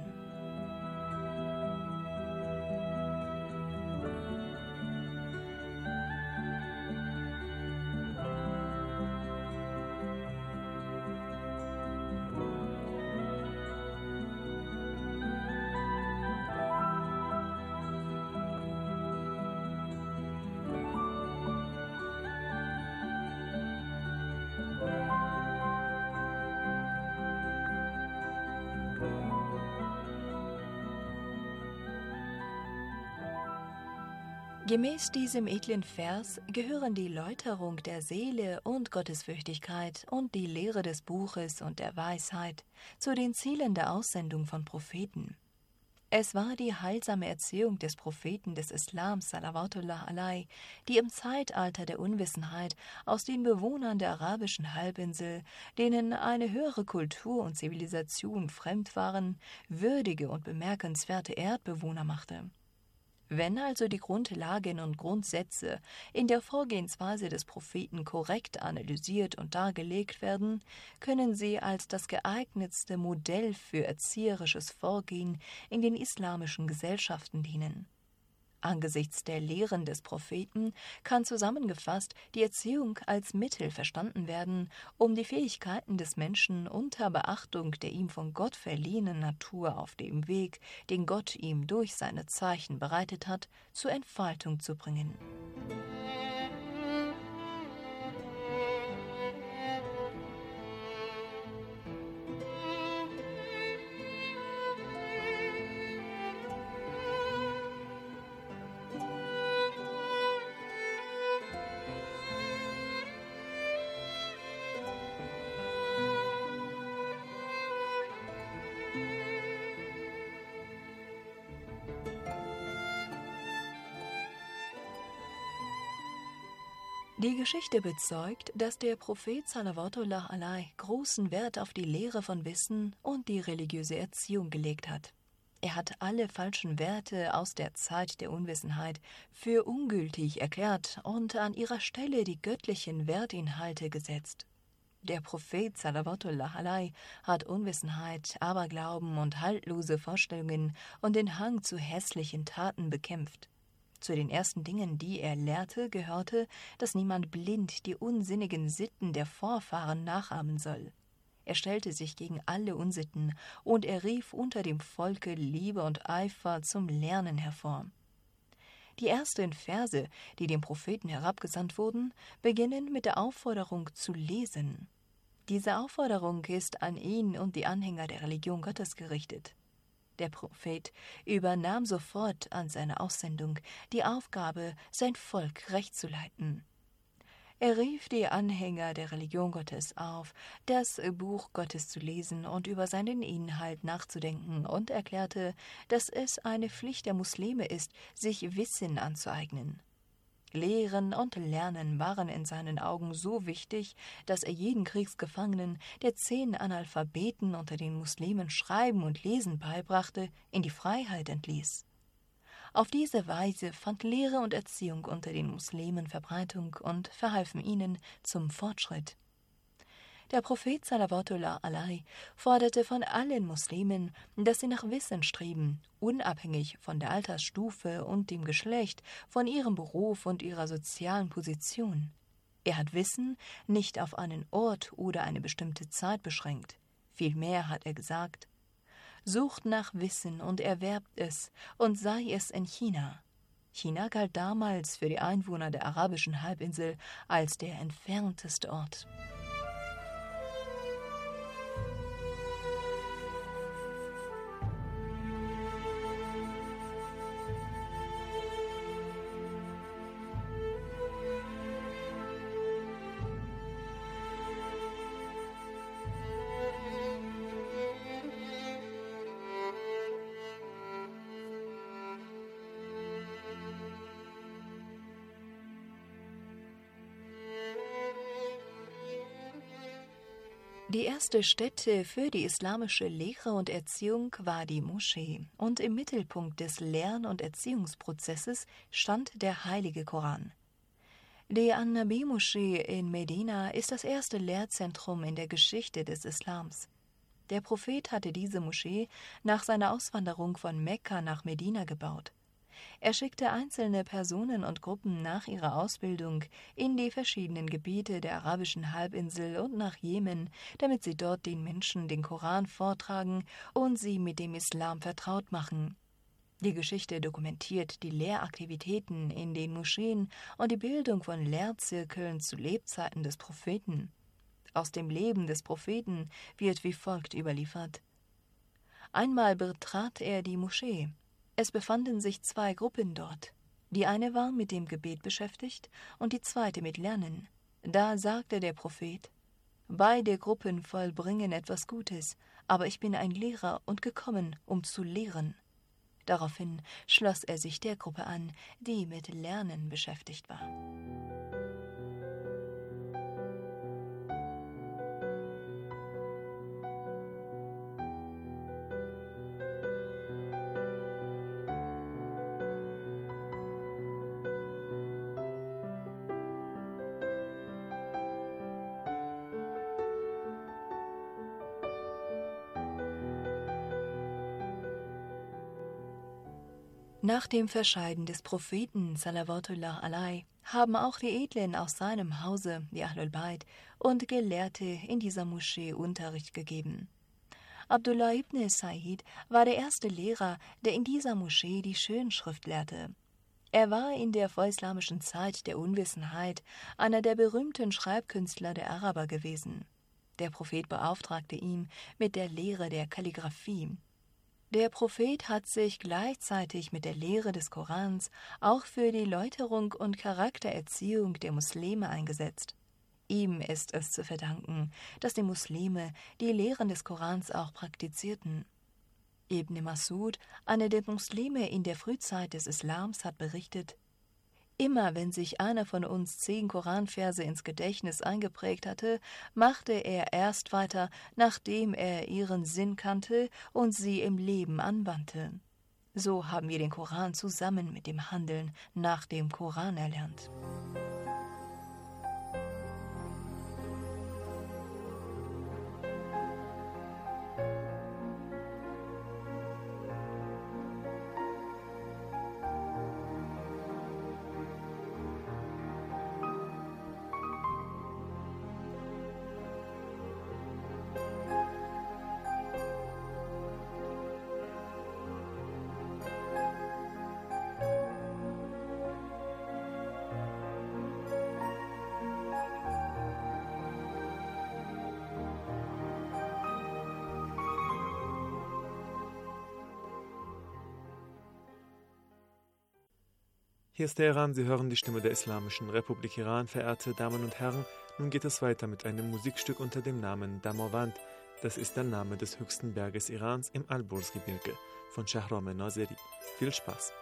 [SPEAKER 7] Gemäß diesem edlen Vers gehören die Läuterung der Seele und Gottesfürchtigkeit und die Lehre des Buches und der Weisheit zu den Zielen der Aussendung von Propheten. Es war die heilsame Erziehung des Propheten des Islams, salawatullah alai, die im Zeitalter der Unwissenheit aus den Bewohnern der arabischen Halbinsel, denen eine höhere Kultur und Zivilisation fremd waren, würdige und bemerkenswerte Erdbewohner machte. Wenn also die Grundlagen und Grundsätze in der Vorgehensweise des Propheten korrekt analysiert und dargelegt werden, können sie als das geeignetste Modell für erzieherisches Vorgehen in den islamischen Gesellschaften dienen. Angesichts der Lehren des Propheten kann zusammengefasst die Erziehung als Mittel verstanden werden, um die Fähigkeiten des Menschen unter Beachtung der ihm von Gott verliehenen Natur auf dem Weg, den Gott ihm durch seine Zeichen bereitet hat, zur Entfaltung zu bringen. Die Geschichte bezeugt, dass der Prophet Salawatullah alaihi großen Wert auf die Lehre von Wissen und die religiöse Erziehung gelegt hat. Er hat alle falschen Werte aus der Zeit der Unwissenheit für ungültig erklärt und an ihrer Stelle die göttlichen Wertinhalte gesetzt. Der Prophet Salawatullah alaihi hat Unwissenheit, Aberglauben und haltlose Vorstellungen und den Hang zu hässlichen Taten bekämpft. Zu den ersten Dingen, die er lehrte, gehörte, dass niemand blind die unsinnigen Sitten der Vorfahren nachahmen soll. Er stellte sich gegen alle Unsitten und er rief unter dem Volke Liebe und Eifer zum Lernen hervor. Die ersten Verse, die dem Propheten herabgesandt wurden, beginnen mit der Aufforderung zu lesen. Diese Aufforderung ist an ihn und die Anhänger der Religion Gottes gerichtet. Der Prophet übernahm sofort an seiner Aussendung die Aufgabe, sein Volk recht zu leiten. Er rief die Anhänger der Religion Gottes auf, das Buch Gottes zu lesen und über seinen Inhalt nachzudenken und erklärte, dass es eine Pflicht der Muslime ist, sich Wissen anzueignen. Lehren und Lernen waren in seinen Augen so wichtig, dass er jeden Kriegsgefangenen, der 10 Analphabeten unter den Muslimen Schreiben und Lesen beibrachte, in die Freiheit entließ. Auf diese Weise fand Lehre und Erziehung unter den Muslimen Verbreitung und verhalfen ihnen zum Fortschritt. Der Prophet Salawatullah alaihi forderte von allen Muslimen, dass sie nach Wissen streben, unabhängig von der Altersstufe und dem Geschlecht, von ihrem Beruf und ihrer sozialen Position. Er hat Wissen nicht auf einen Ort oder eine bestimmte Zeit beschränkt. Vielmehr hat er gesagt: Sucht nach Wissen und erwerbt es, und sei es in China. China galt damals für die Einwohner der arabischen Halbinsel als der entfernteste Ort. Die erste Stätte für die islamische Lehre und Erziehung war die Moschee, und im Mittelpunkt des Lern- und Erziehungsprozesses stand der heilige Koran. Die An-Nabi-Moschee in Medina ist das erste Lehrzentrum in der Geschichte des Islams. Der Prophet hatte diese Moschee nach seiner Auswanderung von Mekka nach Medina gebaut. Er schickte einzelne Personen und Gruppen nach ihrer Ausbildung in die verschiedenen Gebiete der arabischen Halbinsel und nach Jemen, damit sie dort den Menschen den Koran vortragen und sie mit dem Islam vertraut machen. Die Geschichte dokumentiert die Lehraktivitäten in den Moscheen und die Bildung von Lehrzirkeln zu Lebzeiten des Propheten. Aus dem Leben des Propheten wird wie folgt überliefert: Einmal betrat er die Moschee. Es befanden sich 2 Gruppen dort. Die eine war mit dem Gebet beschäftigt und die zweite mit Lernen. Da sagte der Prophet: Beide Gruppen vollbringen etwas Gutes, aber ich bin ein Lehrer und gekommen, um zu lehren. Daraufhin schloss er sich der Gruppe an, die mit Lernen beschäftigt war. Nach dem Verscheiden des Propheten Salawatullah alaihi haben auch die Edlen aus seinem Hause, die Ahlul Bayt, und Gelehrte in dieser Moschee Unterricht gegeben. Abdullah ibn Said war der erste Lehrer, der in dieser Moschee die Schönschrift lehrte. Er war in der vorislamischen Zeit der Unwissenheit einer der berühmten Schreibkünstler der Araber gewesen. Der Prophet beauftragte ihn mit der Lehre der Kalligraphie. Der Prophet hat sich gleichzeitig mit der Lehre des Korans auch für die Läuterung und Charaktererziehung der Muslime eingesetzt. Ihm ist es zu verdanken, dass die Muslime die Lehren des Korans auch praktizierten. Ibn Mas'ud, einer der Muslime in der Frühzeit des Islams, hat berichtet: Immer wenn sich einer von uns 10 Koranverse ins Gedächtnis eingeprägt hatte, machte er erst weiter, nachdem er ihren Sinn kannte und sie im Leben anwandte. So haben wir den Koran zusammen mit dem Handeln nach dem Koran erlernt.
[SPEAKER 4] Hier ist der Iran, Sie hören die Stimme der Islamischen Republik Iran, verehrte Damen und Herren. Nun geht es weiter mit einem Musikstück unter dem Namen Damavand. Das ist der Name des höchsten Berges Irans im Alborzgebirge von Shahram Nazeri. Viel Spaß!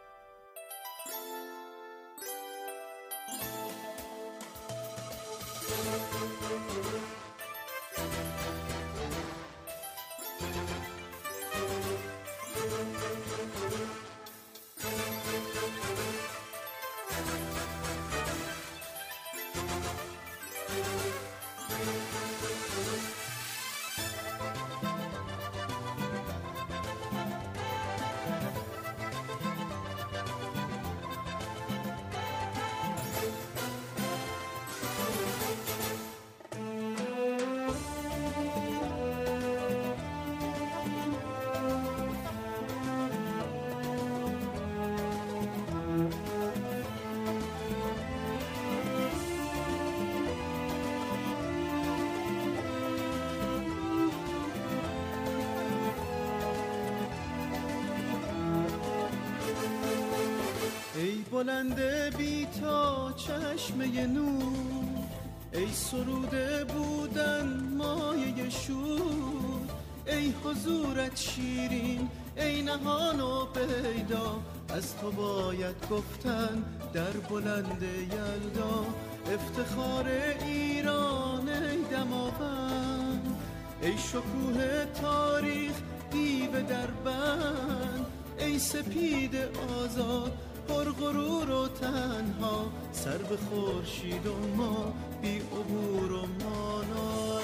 [SPEAKER 8] بلند بی تا چشمه نور، ای سروده بودن مایه شور، ای حضورت شیرین، ای نهان و پیدا، از تو باید گفتن در بلند یلدا. افتخار ایران ای دماوند، ای شکوه تاریخ دیو در بند، ای سپید آزاد پر غرور و تنها، سر به خورشید و ما بی عبور و مانا.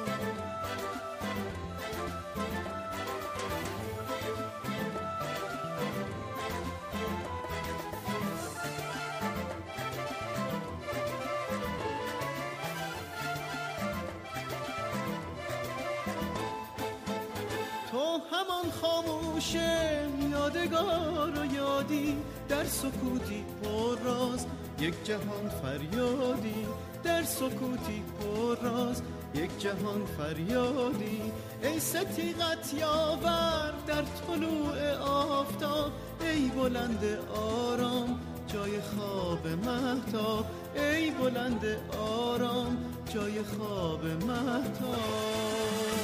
[SPEAKER 8] تو همان خاموش یادگار و یادی، در سکوتی پر راز یک جهان فریادی، در سکوتی پر راز یک جهان فریادی. ای ستیغت یاور در طلوع آفتاب، ای بلند آرام جای خواب مهتاب، ای بلند آرام جای خواب مهتاب.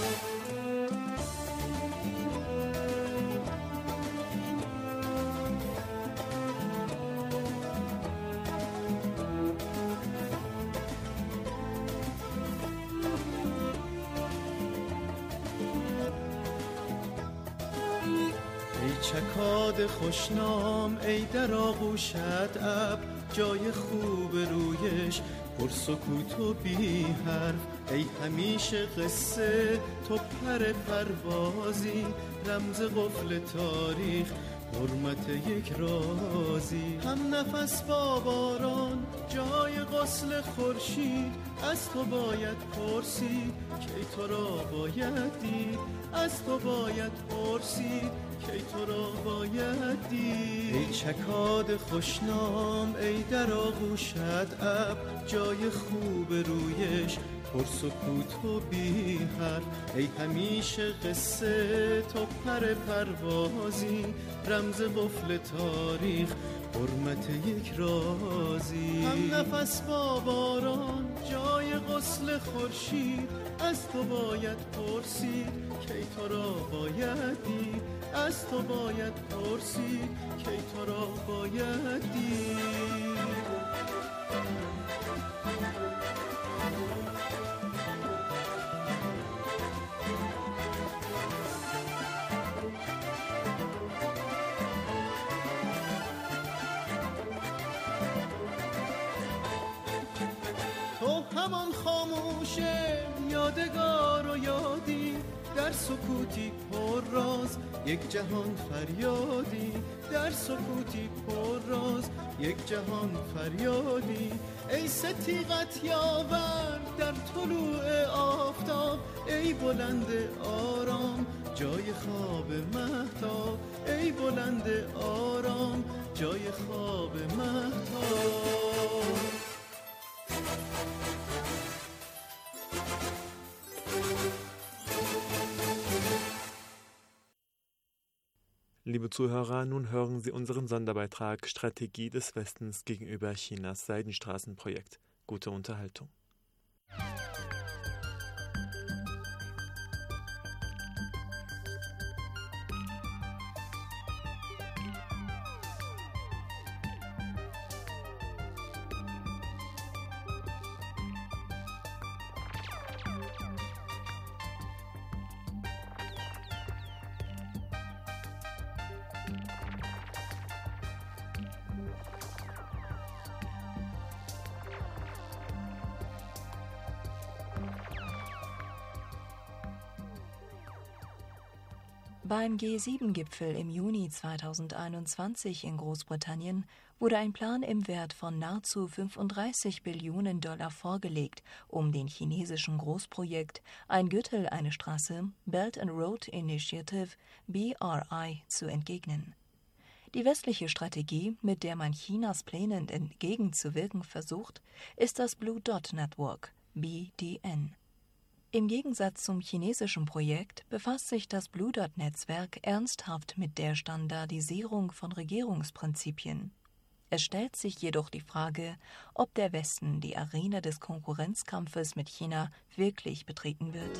[SPEAKER 8] چکاد خوشنام ای در آغوشت ابر، جای خوب رویش پر سکوت و بی حرف، ای همیشه قصه تو پر پروازی، رمز قفل تاریخ حرمت یک رازی. هم نفس با باران جای غسل خورشید، از تو باید پرسید کی تو را باید دید، از تو باید پرسید کی تو را باید دید. ای چکاد خوشنام ای در آغوشت ابر، جای خوب رویش پر سکوت و بی حرف، ای همیشه قصه تو پر پروازی، رمز قفل تاریخ حرمت یک رازی. هم نفس با باران جای غسل خورشید، از تو باید پرسید کی تو را باید دید، از تو باید پرسید کی تو را باید دید. زمان خاموشه یادگار و یادی در سکوتی پر راز یک جهان فریادی در سکوتی پر راز یک جهان فریادی ای ستیغت یاور در طلوع آفتاب ای بلند آرام جای خواب مهتاب ای بلند آرام جای خواب مهتاب.
[SPEAKER 4] Liebe Zuhörer, nun hören Sie unseren Sonderbeitrag Strategie des Westens gegenüber Chinas Seidenstraßenprojekt. Gute Unterhaltung.
[SPEAKER 7] Beim G7-Gipfel im Juni 2021 in Großbritannien wurde ein Plan im Wert von nahezu 35 Billionen $ vorgelegt, um dem chinesischen Großprojekt Ein Gürtel, eine Straße, Belt and Road Initiative, BRI, zu entgegnen. Die westliche Strategie, mit der man Chinas Plänen entgegenzuwirken versucht, ist das Blue Dot Network, BDN. Im Gegensatz zum chinesischen Projekt befasst sich das Blue Dot-Netzwerk ernsthaft mit der Standardisierung von Regierungsprinzipien. Es stellt sich jedoch die Frage, ob der Westen die Arena des Konkurrenzkampfes mit China wirklich betreten wird.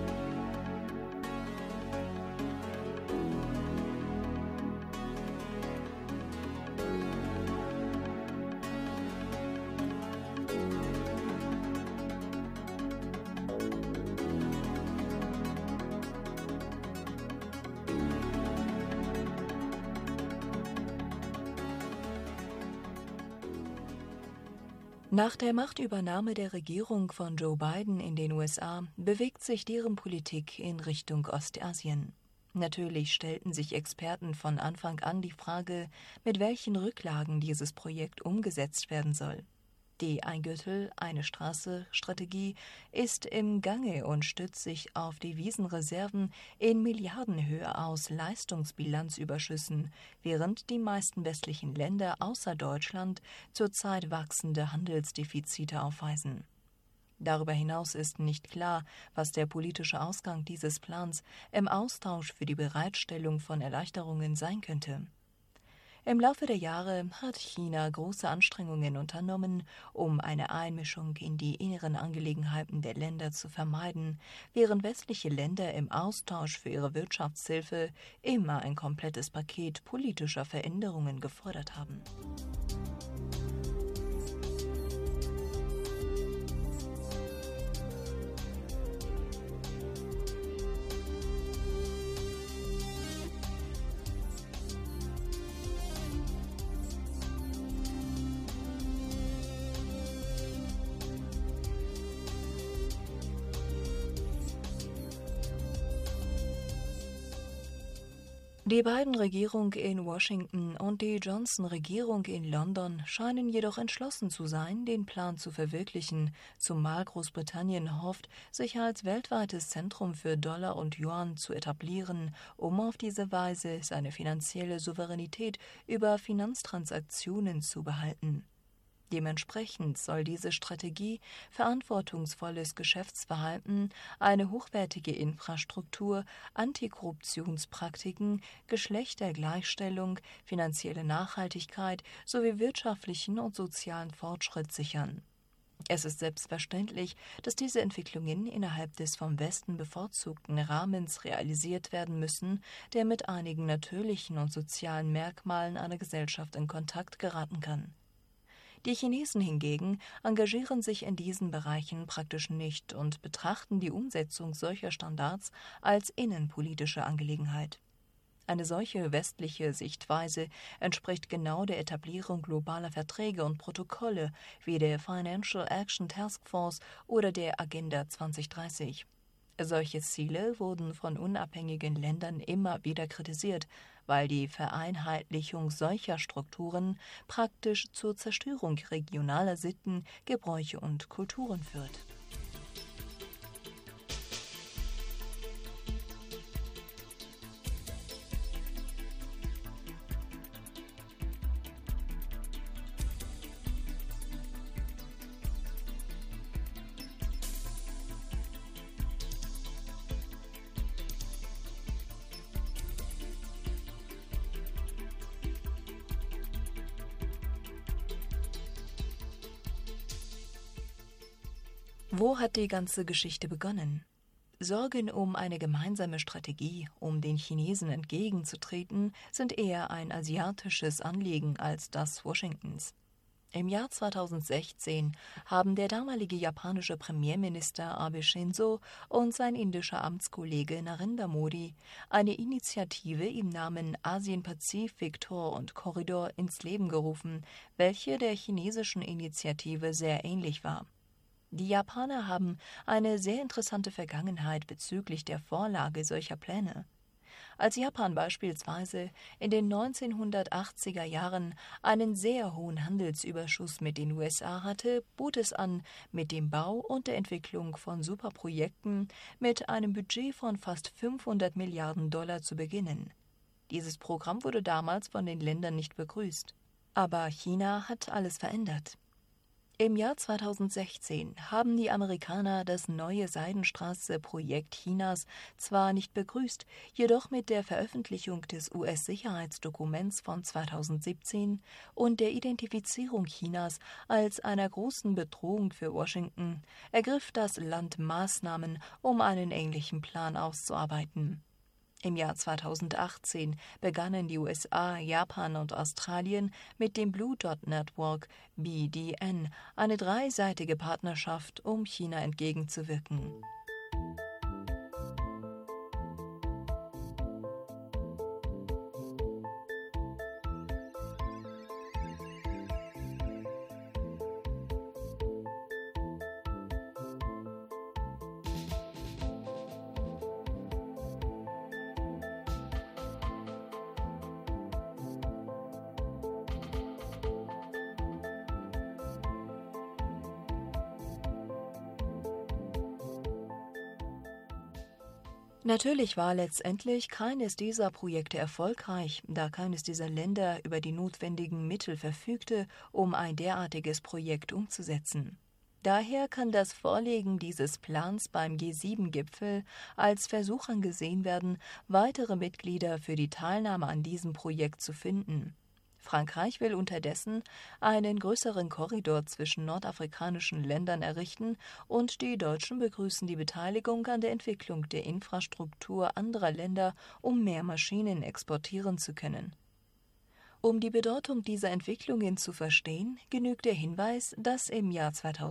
[SPEAKER 7] Nach der Machtübernahme der Regierung von Joe Biden in den USA bewegt sich deren Politik in Richtung Ostasien. Natürlich stellten sich Experten von Anfang an die Frage, mit welchen Rücklagen dieses Projekt umgesetzt werden soll. Die Ein Gürtel, eine Straße-Strategie ist im Gange und stützt sich auf Devisenreserven in Milliardenhöhe aus Leistungsbilanzüberschüssen, während die meisten westlichen Länder außer Deutschland zurzeit wachsende Handelsdefizite aufweisen. Darüber hinaus ist nicht klar, was der politische Ausgang dieses Plans im Austausch für die Bereitstellung von Erleichterungen sein könnte. Im Laufe der Jahre hat China große Anstrengungen unternommen, um eine Einmischung in die inneren Angelegenheiten der Länder zu vermeiden, während westliche Länder im Austausch für ihre Wirtschaftshilfe immer ein komplettes Paket politischer Veränderungen gefordert haben. Die Biden-Regierung in Washington und die Johnson-Regierung in London scheinen jedoch entschlossen zu sein, den Plan zu verwirklichen, zumal Großbritannien hofft, sich als weltweites Zentrum für Dollar und Yuan zu etablieren, um auf diese Weise seine finanzielle Souveränität über Finanztransaktionen zu behalten. Dementsprechend soll diese Strategie verantwortungsvolles Geschäftsverhalten, eine hochwertige Infrastruktur, Antikorruptionspraktiken, Geschlechtergleichstellung, finanzielle Nachhaltigkeit sowie wirtschaftlichen und sozialen Fortschritt sichern. Es ist selbstverständlich, dass diese Entwicklungen innerhalb des vom Westen bevorzugten Rahmens realisiert werden müssen, der mit einigen natürlichen und sozialen Merkmalen einer Gesellschaft in Kontakt geraten kann. Die Chinesen hingegen engagieren sich in diesen Bereichen praktisch nicht und betrachten die Umsetzung solcher Standards als innenpolitische Angelegenheit. Eine solche westliche Sichtweise entspricht genau der Etablierung globaler Verträge und Protokolle wie der Financial Action Task Force oder der Agenda 2030. Solche Ziele wurden von unabhängigen Ländern immer wieder kritisiert, weil die Vereinheitlichung solcher Strukturen praktisch zur Zerstörung regionaler Sitten, Gebräuche und Kulturen führt. Wo hat die ganze Geschichte begonnen? Sorgen um eine gemeinsame Strategie, um den Chinesen entgegenzutreten, sind eher ein asiatisches Anliegen als das Washingtons. Im Jahr 2016 haben der damalige japanische Premierminister Abe Shinzo und sein indischer Amtskollege Narendra Modi eine Initiative im Namen Asien-Pazifik-Tor und Korridor ins Leben gerufen, welche der chinesischen Initiative sehr ähnlich war. Die Japaner haben eine sehr interessante Vergangenheit bezüglich der Vorlage solcher Pläne. Als Japan beispielsweise in den 1980er Jahren einen sehr hohen Handelsüberschuss mit den USA hatte, bot es an, mit dem Bau und der Entwicklung von Superprojekten mit einem Budget von fast 500 Milliarden Dollar zu beginnen. Dieses Programm wurde damals von den Ländern nicht begrüßt. Aber China hat alles verändert. Im Jahr 2016 haben die Amerikaner das neue Seidenstraße-Projekt Chinas zwar nicht begrüßt, jedoch mit der Veröffentlichung des US-Sicherheitsdokuments von 2017 und der Identifizierung Chinas als einer großen Bedrohung für Washington ergriff das Land Maßnahmen, um einen ähnlichen Plan auszuarbeiten. Im Jahr 2018 begannen die USA, Japan und Australien mit dem Blue Dot Network BDN, eine dreiseitige Partnerschaft, um China entgegenzuwirken. Natürlich war letztendlich keines dieser Projekte erfolgreich, da keines dieser Länder über die notwendigen Mittel verfügte, um ein derartiges Projekt umzusetzen. Daher kann das Vorlegen dieses Plans beim G7-Gipfel als Versuch angesehen werden, weitere Mitglieder für die Teilnahme an diesem Projekt zu finden. Frankreich will unterdessen einen größeren Korridor zwischen nordafrikanischen Ländern errichten und die Deutschen begrüßen die Beteiligung an der Entwicklung der Infrastruktur anderer Länder, um mehr Maschinen exportieren zu können. Um die Bedeutung dieser Entwicklungen zu verstehen, genügt der Hinweis, dass im Jahr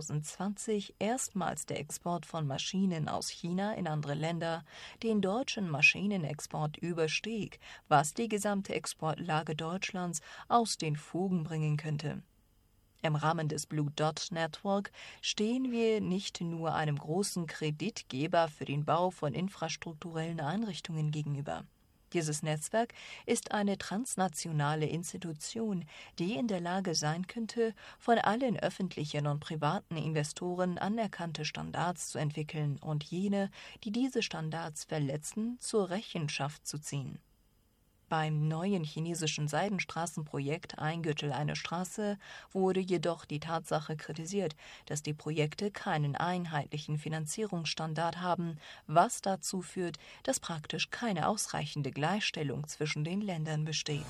[SPEAKER 7] 2020 erstmals der Export von Maschinen aus China in andere Länder den deutschen Maschinenexport überstieg, was die gesamte Exportlage Deutschlands aus den Fugen bringen könnte. Im Rahmen des Blue Dot Network stehen wir nicht nur einem großen Kreditgeber für den Bau von infrastrukturellen Einrichtungen gegenüber. Dieses Netzwerk ist eine transnationale Institution, die in der Lage sein könnte, von allen öffentlichen und privaten Investoren anerkannte Standards zu entwickeln und jene, die diese Standards verletzen, zur Rechenschaft zu ziehen. Beim neuen chinesischen Seidenstraßenprojekt Ein Gürtel, eine Straße wurde jedoch die Tatsache kritisiert, dass die Projekte keinen einheitlichen Finanzierungsstandard haben, was dazu führt, dass praktisch keine ausreichende Gleichstellung zwischen den Ländern besteht.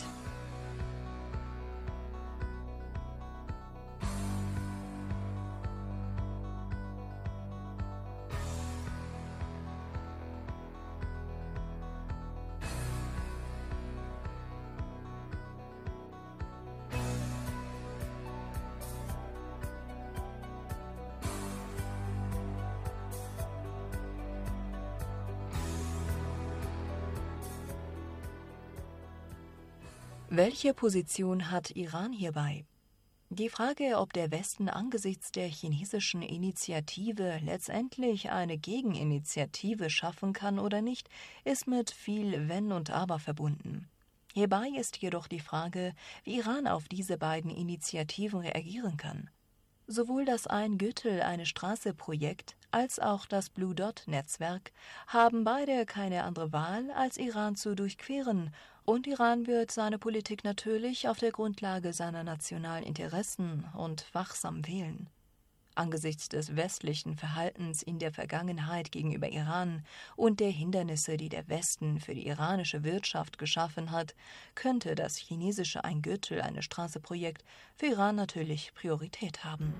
[SPEAKER 7] Welche Position hat Iran hierbei? Die Frage, ob der Westen angesichts der chinesischen Initiative letztendlich eine Gegeninitiative schaffen kann oder nicht, ist mit viel Wenn und Aber verbunden. Hierbei ist jedoch die Frage, wie Iran auf diese beiden Initiativen reagieren kann. Sowohl das Ein-Gürtel-eine-Straße-Projekt als auch das Blue Dot-Netzwerk haben beide keine andere Wahl, als Iran zu durchqueren, und Iran wird seine Politik natürlich auf der Grundlage seiner nationalen Interessen und wachsam wählen. Angesichts des westlichen Verhaltens in der Vergangenheit gegenüber Iran und der Hindernisse, die der Westen für die iranische Wirtschaft geschaffen hat, könnte das chinesische Ein-Gürtel-eine-Straße-Projekt für Iran natürlich Priorität haben.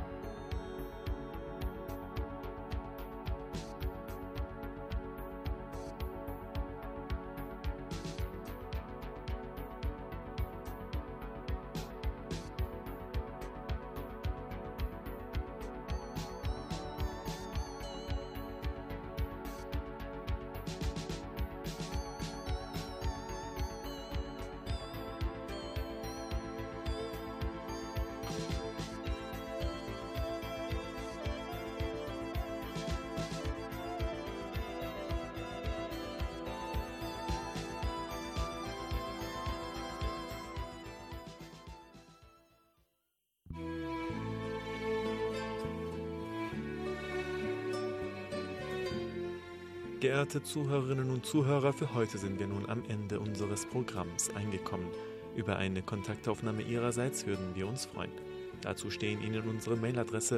[SPEAKER 4] Geehrte Zuhörerinnen und Zuhörer, für heute sind wir nun am Ende unseres Programms angekommen. Über eine Kontaktaufnahme Ihrerseits würden wir uns freuen. Dazu stehen Ihnen unsere Mailadresse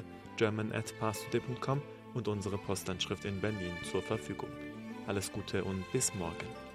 [SPEAKER 4] german@parstoday.com und unsere Postanschrift in Berlin zur Verfügung. Alles Gute und bis morgen.